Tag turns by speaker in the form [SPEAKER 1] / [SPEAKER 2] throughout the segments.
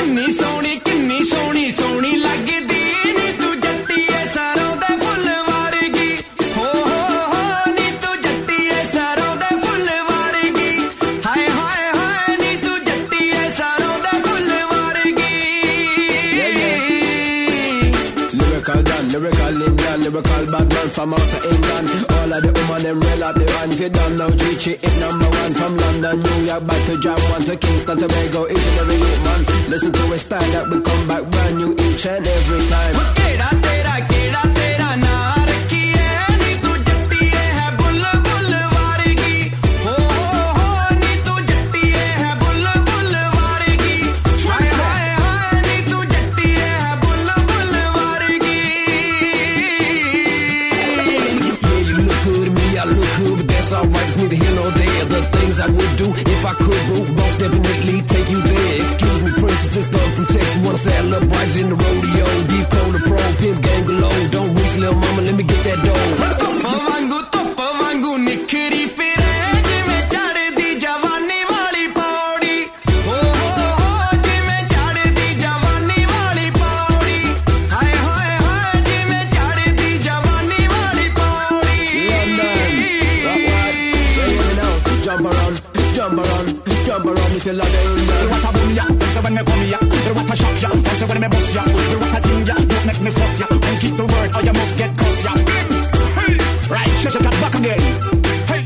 [SPEAKER 1] किन्नी सोनी लगदी नी तू जट्टीए सरों दे फुल वारगी हो नी तू जट्टीए सरों दे फुल वारगी हाय हाय हाय नी तू जट्टीए सरों दे फुल वारगी Lyrical Indian, lyrical bad man from out of England. All of the women them real up the one. If you don't know, G it number one from London, New York, back to Jamaica, to Kingston, Tobago, each and every youth man. Listen to a style that we come back brand new each and every time. Keda tera naam rakhiye ni tu jattiye hai bull bull wargi ho ni tu jattiye hai bull bull wargi haay haay haay ni tu jattiye hai bull bull wargi.
[SPEAKER 2] I look good, but that's alright, it's neither here nor there. The things I would do if I could, but most definitely take you there. Excuse me, princess, this done from Texas. Wanna say I love rides in the rodeo. Deep cold, the pro, pimp game below. Don't reach, little mama, let me get that dough.
[SPEAKER 1] Toppa vangu nikhri fire jive chaddi jawani wali paudi ho jive chaddi jawani wali paudi haay haay haay jive chaddi jawani wali paudi. Jump around if you love the Indian.
[SPEAKER 3] What a boom ya, so when me come ya, what a shock ya, so when me bust ya, what a thing ya, don't make me fuss ya, don't keep the word or you must get cuss ya. Right, shut your back again. Hey,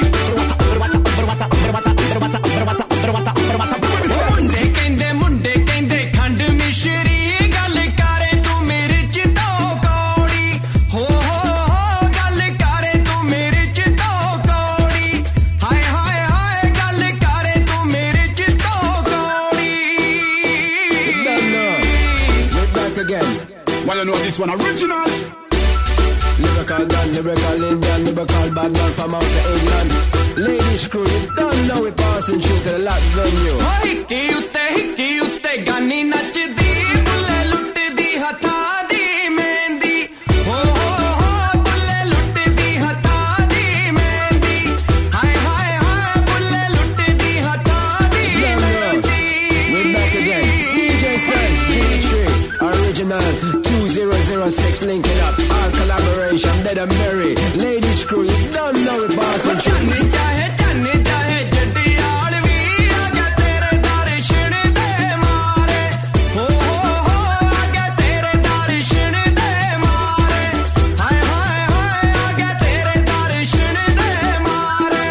[SPEAKER 1] मुंडे कहंदे खंड मिश्री गल करे तू मेरे च तो कौड़ी हो गल करे तू मेरे च तो कौड़ी हाय हाय हाय गल करे तू मेरे च तो कौड़ी.
[SPEAKER 2] We're back again.
[SPEAKER 3] well you know this one original.
[SPEAKER 2] Lyrical gun, lyrical Indian, lyrical bad man from out of England. Ladies screw, you don't know we passing through to the lock venue.
[SPEAKER 1] हिक्की उत्ते गानी नचदी बुल्ले लुटदी हथा दी मेहंदी हो बुल्ले लुटदी हथा दी मेहंदी हाय हाय हाय बुल्ले लुटदी हथा दी mehndi.
[SPEAKER 2] We're back again. DJ Stan, G3, original 2006, link it up. Our collaboration, dead and merry. Ladies screw, you don't know we passing through.
[SPEAKER 1] जाने चाहे जटियाल भी आगे तेरे दर्शन दे मारे हो आगे तेरे दर्शन दे मारे हाय हाय हाय आगे तेरे दर्शन दे मारे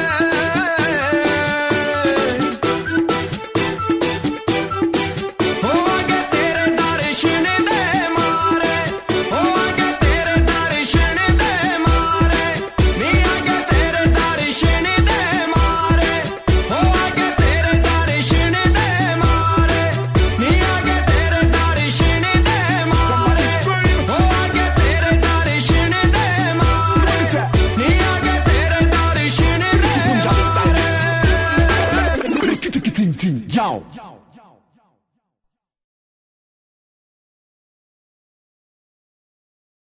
[SPEAKER 1] हो आगे तेरे दर्शन दे मारे हो आगे तेरे दर्शन दे मारे नी आगे तेरे दर्शन दे मारे हो आगे तेरे दर्शन दे मारे नी आगे तेरे दर्शन दे मारे हो आगे तेरे दर्शन दे मारे नी आगे तेरे दर्शन दे मारे.
[SPEAKER 3] Yo.